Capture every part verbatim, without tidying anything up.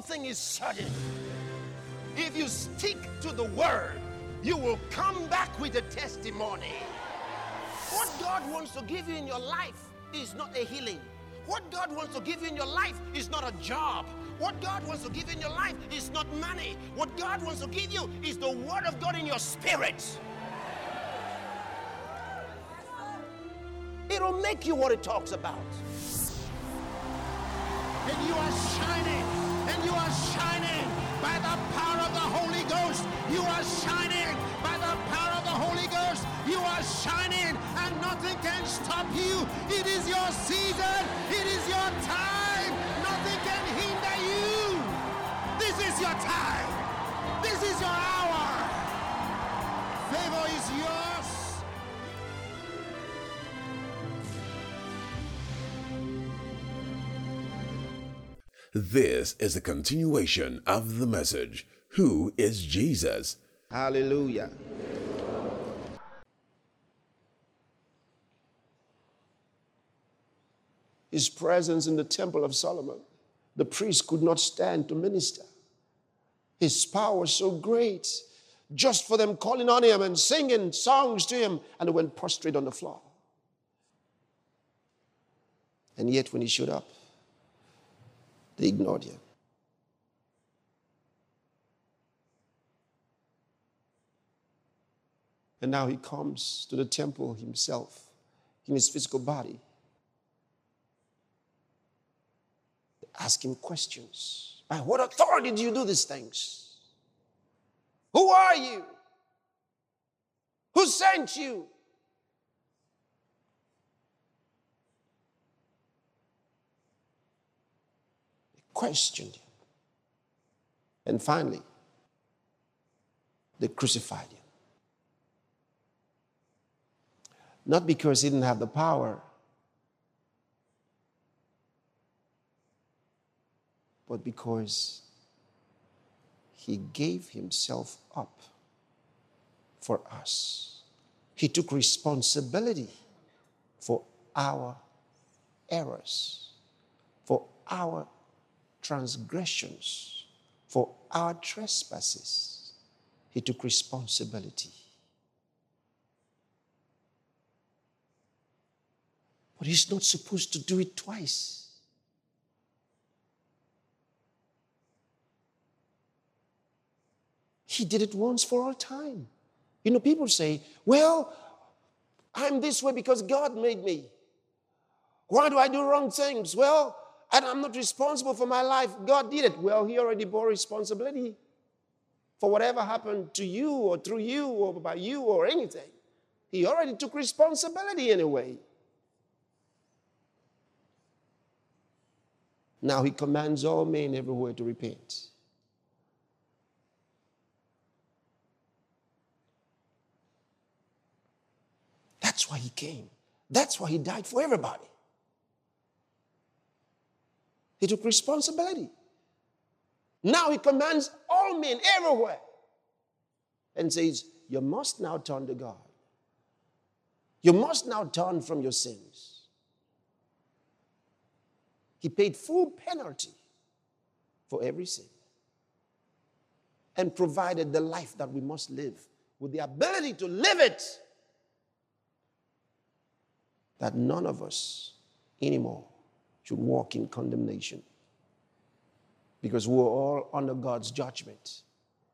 one thing is certain. If you stick to the word, you will come back with a testimony. What God wants to give you in your life is not a healing. What God wants to give you in your life is not a job. What God wants to give you in your life is not money. What God wants to give you is the word of God in your spirit. It'll make you what it talks about. And you are shining, and you are shining by the power of the Holy Ghost. You are shining by the power of the Holy Ghost. You are shining, and nothing can stop you. It is your season. It is your time. Nothing can hinder you. This is your time. This is your hour. Favor is yours. This is a continuation of the message, Who is Jesus? Hallelujah. His presence in the temple of Solomon, the priest could not stand to minister. His power was so great, just for them calling on him and singing songs to him, and they went prostrate on the floor. And yet when he showed up, they ignored him. And now he comes to the temple himself in his physical body. They ask him questions. By what authority do you do these things? Who are you? Who sent you? Questioned him. And finally, they crucified him. Not because he didn't have the power, but because he gave himself up for us. He took responsibility for our errors, for our transgressions, for our trespasses. He took responsibility. But he's not supposed to do it twice. He did it once for all time. You know, people say, well, I'm this way because God made me. Why do I do wrong things? Well, and I'm not responsible for my life. God did it. Well, he already bore responsibility for whatever happened to you or through you or by you or anything. He already took responsibility anyway. Now he commands all men everywhere to repent. That's why he came. That's why he died for everybody. He took responsibility. Now he commands all men everywhere and says, you must now turn to God. You must now turn from your sins. He paid full penalty for every sin and provided the life that we must live with the ability to live it, that none of us anymore should walk in condemnation, because we're all under God's judgment.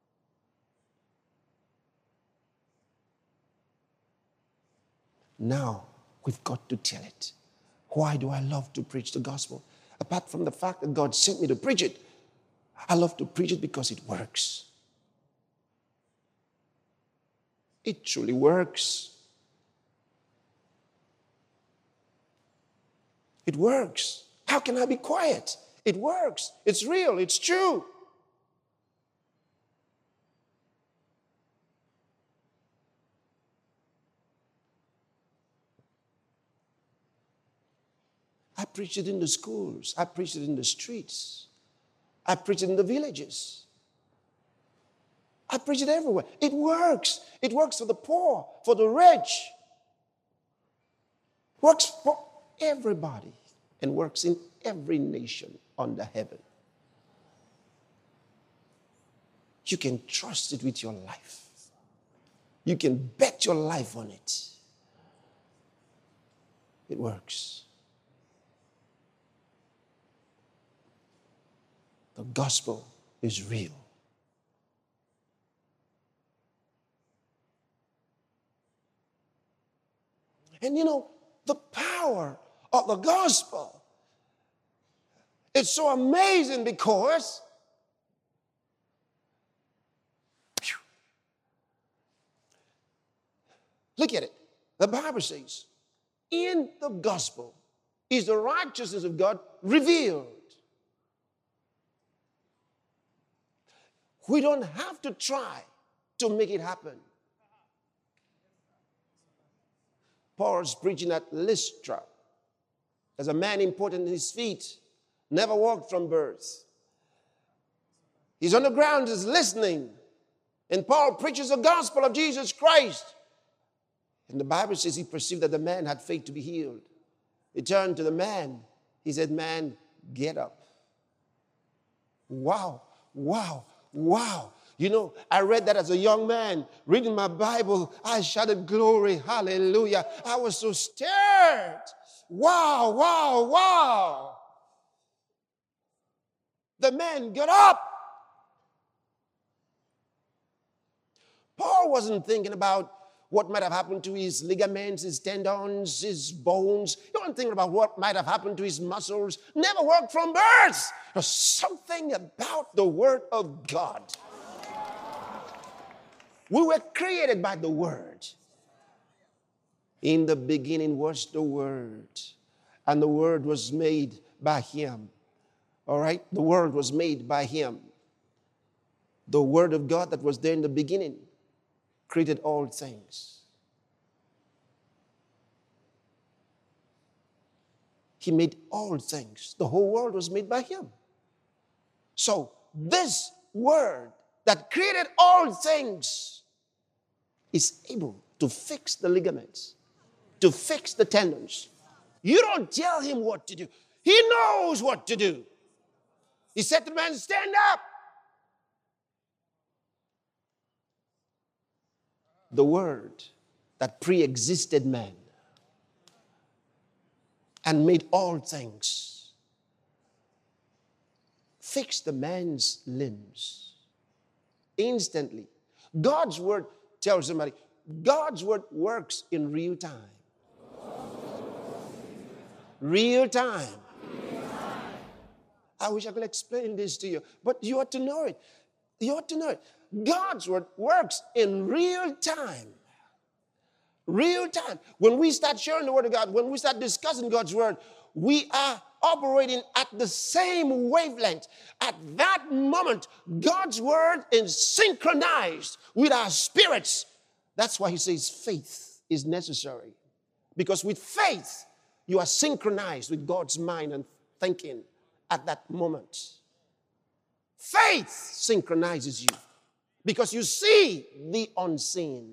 Now, we've got to tell it. Why do I love to preach the gospel? Apart from the fact that God sent me to preach it, I love to preach it because it works. It truly works. It works. How can I be quiet? It works. It's real. It's true. I preach it in the schools. I preach it in the streets. I preach it in the villages. I preach it everywhere. It works. It works for the poor, for the rich. Works for everybody and works in every nation under heaven. you can trust it with your life. You can bet your life on it. It works. The gospel is real. And you know, the power of the gospel, it's so amazing because phew, look at it. The Bible says, in the gospel is the righteousness of God revealed. We don't have to try to make it happen. Paul's preaching at Lystra. There's a man important in his feet, never walked from birth. He's on the ground, he's listening. And Paul preaches the gospel of Jesus Christ. And the Bible says he perceived that the man had faith to be healed. He turned to the man. He said, man, get up. Wow, wow, wow. You know, I read that as a young man, reading my Bible. I shouted glory, hallelujah. I was so stirred. Wow, wow, wow. The man got up. Paul wasn't thinking about what might have happened to his ligaments, his tendons, his bones. He wasn't thinking about what might have happened to his muscles. Never worked from birth. There's something about the Word of God. We were created by the Word. In the beginning was the Word, and the Word was made by Him. All right? The Word was made by Him. The Word of God that was there in the beginning created all things. He made all things. The whole world was made by Him. So this Word that created all things is able to fix the ligaments, to fix the tendons. You don't tell Him what to do. He knows what to do. He said to the man, stand up. The Word that pre-existed man and made all things fixed the man's limbs instantly. God's Word, tell somebody, God's Word works in real time. Real time. I wish I could explain this to you, but you ought to know it. You ought to know it. God's Word works in real time. Real time. When we start sharing the Word of God, when we start discussing God's Word, we are operating at the same wavelength. At that moment, God's Word is synchronized with our spirits. That's why He says faith is necessary. Because with faith, you are synchronized with God's mind and thinking at that moment. Faith synchronizes you because you see the unseen.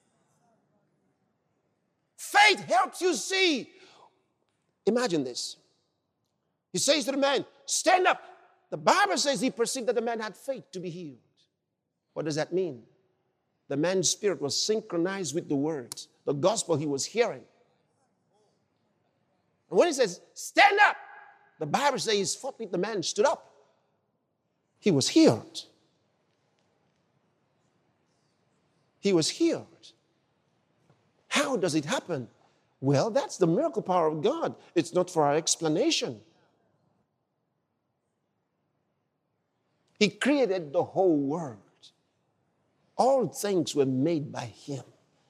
Faith helps you see. Imagine this. He says to the man, stand up. The Bible says he perceived that the man had faith to be healed. What does that mean? The man's spirit was synchronized with the words, the gospel he was hearing. And when he says, stand up, the Bible says forthwith the man stood up. He was healed. He was healed. How does it happen? Well, that's the miracle power of God. It's not for our explanation. He created the whole world. All things were made by Him.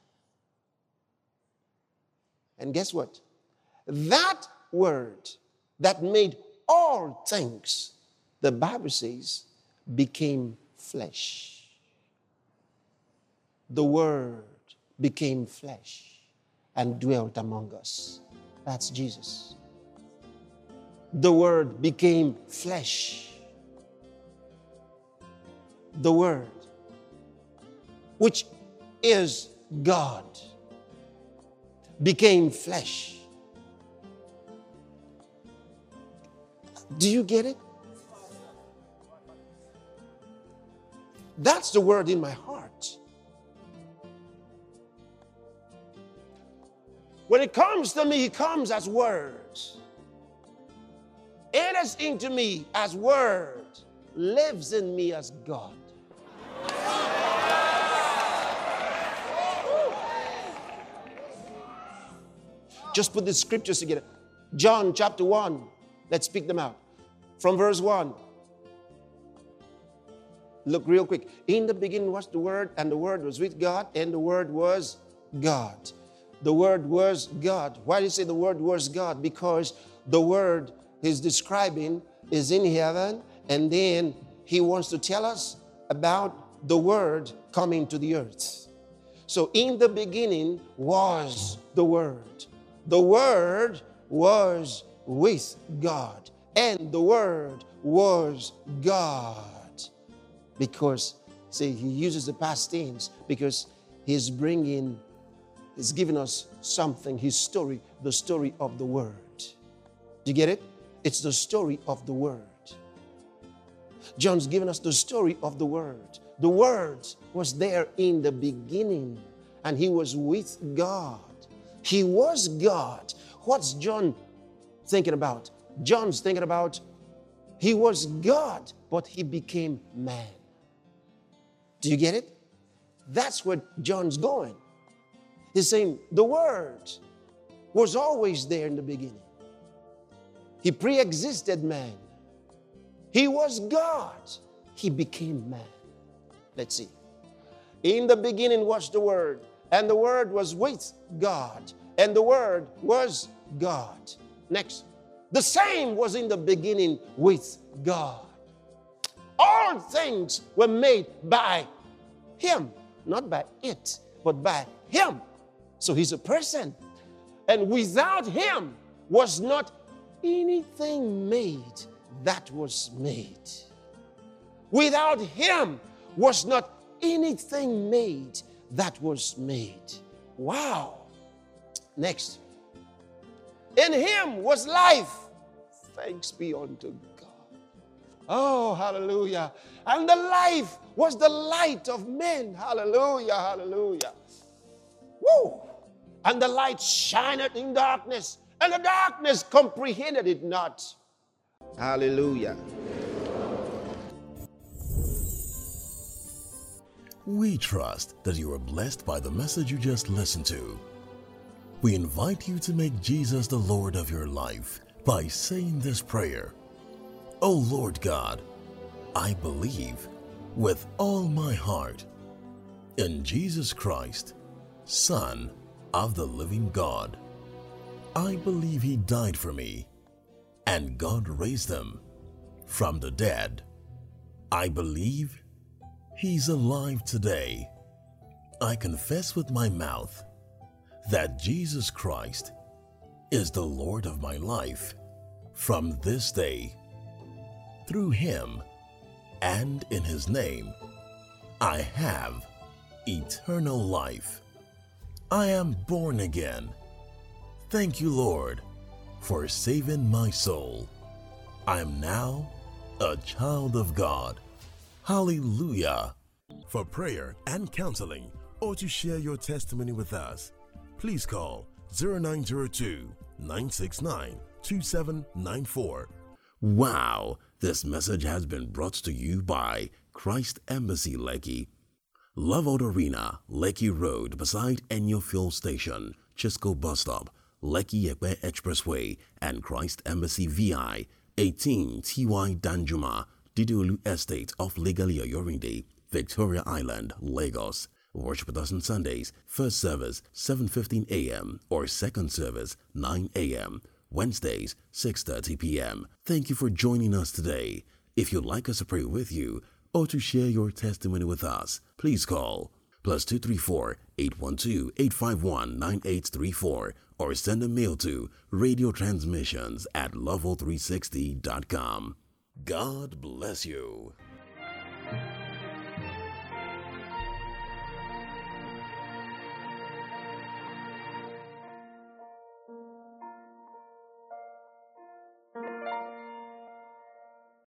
And guess what? That Word that made all things, the Bible says, became flesh. The Word became flesh and dwelt among us. That's Jesus. The Word became flesh. The Word, which is God, became flesh. Do you get it? That's the word in my heart. When it comes to me, it comes as words. Enters into me as word, lives in me as God. Just put the scriptures together. John chapter one. Let's speak them out. From verse one. Look real quick. In the beginning was the Word, and the Word was with God, and the Word was God. The Word was God. Why do you say the Word was God? Because the Word he's describing is in heaven, and then he wants to tell us about the Word coming to the earth. So in the beginning was the Word. The Word was with God, and the Word was God. Because, see, he uses the past tense because he's bringing, he's giving us something, his story, the story of the Word. Do you get it? It's the story of the Word. John's giving us the story of the Word. The Word was there in the beginning, and he was with God. He was God. What's John thinking about? John's thinking about he was God, but he became man. Do you get it? That's where John's going. He's saying the Word was always there in the beginning. He pre-existed man. He was God. He became man. Let's see. In the beginning was the Word, and the Word was with God, and the Word was God. Next. The same was in the beginning with God. All things were made by him, not by it, but by him. So he's a person. And without him was not anything made that was made. Without him was not anything made that was made. Wow. Next. In him was life. Thanks be unto God. Oh, hallelujah. And the life was the light of men. Hallelujah, hallelujah. Woo! And the light shineth in darkness, and the darkness comprehended it not. Hallelujah. We trust that you are blessed by the message you just listened to. We invite you to make Jesus the Lord of your life by saying this prayer. O Lord God, I believe with all my heart in Jesus Christ, Son of the living God. I believe he died for me, and God raised him from the dead. I believe he's alive today. I confess with my mouth that Jesus Christ is the Lord of my life from this day. Through him and in his name, I have eternal life. I am born again. Thank you, Lord, for saving my soul. I am now a child of God. Hallelujah. For prayer and counseling, or to share your testimony with us, please call zero nine zero two, nine six nine, two seven nine four. Wow, this message has been brought to you by Christ Embassy Lekki, Love Out Arena, Lekki Road, beside Enyo Fuel Station, Chisco Bus Stop, Lekki Ekpe Expressway, and Christ Embassy V I, eighteen T Y Danjuma, Didiolu Estate off Legalia Yorinde, Victoria Island, Lagos. Worship with us on Sundays, first service seven fifteen a.m. or second service nine a.m. Wednesdays six thirty p.m. Thank you for joining us today. If you'd like us to pray with you or to share your testimony with us, please call plus two three four, eight one two, eight five one, nine eight three four or send a mail to radio transmissions at level three sixty dot com. God bless you.